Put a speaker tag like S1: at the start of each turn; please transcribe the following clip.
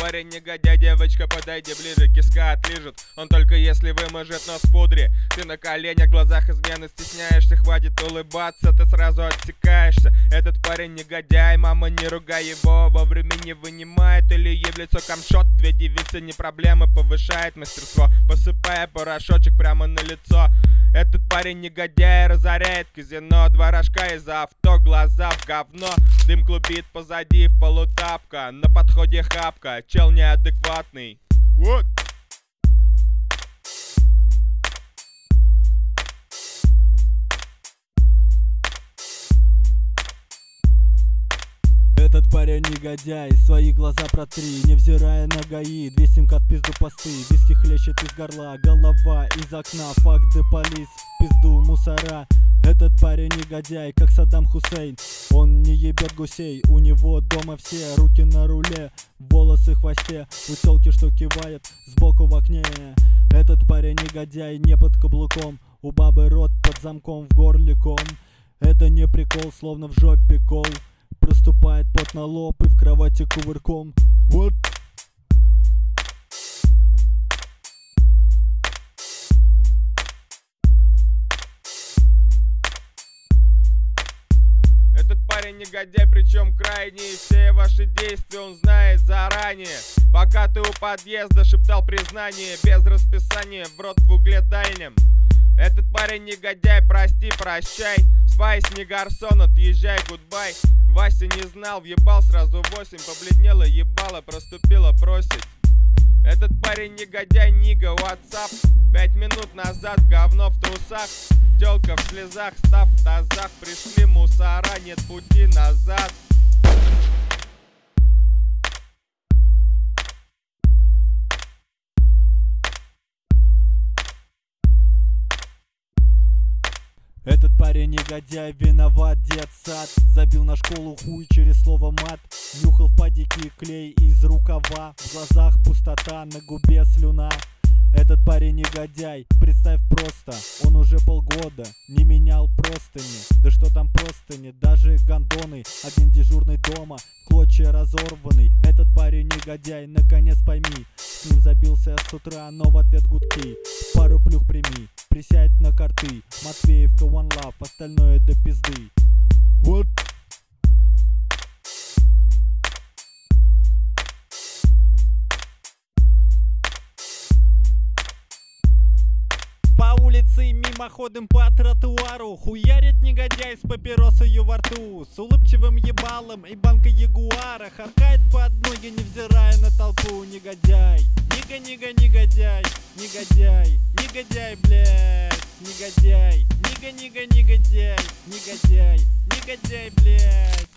S1: парень негодяй, девочка, подойди ближе, киска отлижет. Он только если выможет нос в пудре. Ты на коленях, в глазах измены стесняешься. Хватит улыбаться, ты сразу отсекаешься. Этот парень негодяй, мама, не ругай его. Вовремя не вынимает или ей в лицо камшот. Две девицы не проблема, повышает мастерство, посыпая порошочек прямо на лицо. Этот парень негодяй, разоряет казино. Два рожка из-за авто, глаза в говно. Дым клубит позади, в полутапка. На подходе хапка, чел неадекватный. Вот.
S2: Этот парень негодяй, свои глаза протри, невзирая на ГАИ. 2 симкат пизду посты, виски хлещет из горла, голова из окна, факт де полис, пизду мусора. Этот парень негодяй, как Саддам Хусейн. Он не ебет гусей, у него дома все руки на руле, волосы в хвосте, у тёлки, что кивает сбоку в окне. Этот парень негодяй, не под каблуком, у бабы рот под замком, в горле ком. Это не прикол, словно в жопе кол. Проступает пот на лоб и в кровати кувырком. Вот.
S1: Этот парень негодяй, причем крайний. Все ваши действия он знает заранее. Пока ты у подъезда шептал признание, без расписания, в рот в угле дальнем. Этот парень негодяй, прости, прощай. Спайс не гарсон, отъезжай, гудбай. Вася не знал, въебал сразу 8. Побледнела, ебала, проступила просить. Этот парень негодяй, нига, ватсап. 5 минут назад говно в трусах. Тёлка в слезах, став в тазах. Пришли мусора, нет пути назад.
S2: Этот парень негодяй, виноват детсад. Забил на школу хуй через слово мат. Нюхал в падике клей из рукава. В глазах пустота, на губе слюна. Этот парень негодяй, представь просто, он уже полгода не менял простыни. Да что там простыни, даже гондоны. Один дежурный дома, клочья разорванный. Этот парень негодяй, наконец пойми. С ним забился с утра, но в ответ гудки. Пару плюх прими, присядь на карты. Матвеевка, One Love, остальное до пизды. Вот. По улице мимоходом по тротуару хуярит негодяй с папиросою во рту, с улыбчивым ебалом и банкой ягуара. Харкает под ноги, невзирая на толпу. Негодяй, негодяй, негодяй, негодяй, блядь. Негодяй, негодяй, негодяй, негодяй, блядь.